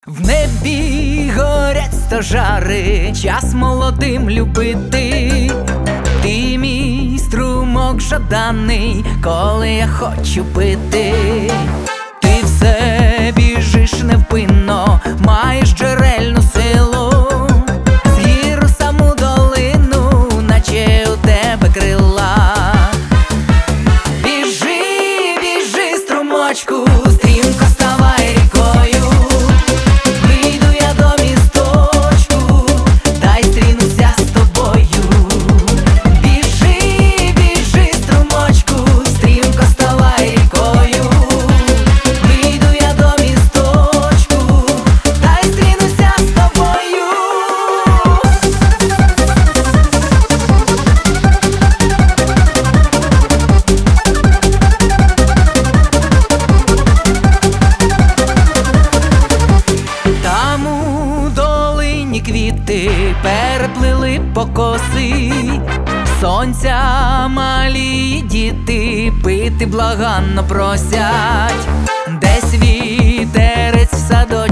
В небі горять стожари, час молодим любити. Ти мій струмок жаданий, коли я хочу пити. Ти все біжиш невпинно, маєш джерельну силу, з гір у саму долину, наче у тебе крила. Біжи, біжи, струмочку, стрімко ставай рікою. Вийду я до місточку, та й стрінуся з тобою. Біжи, біжи, струмочку, стрімко ставай рікою. Вийду я до місточку, та й стрінуся з тобою. Там у долині квіти переплили покоси, сонця малі діти пити благанно просять. Десь вітерець в садочку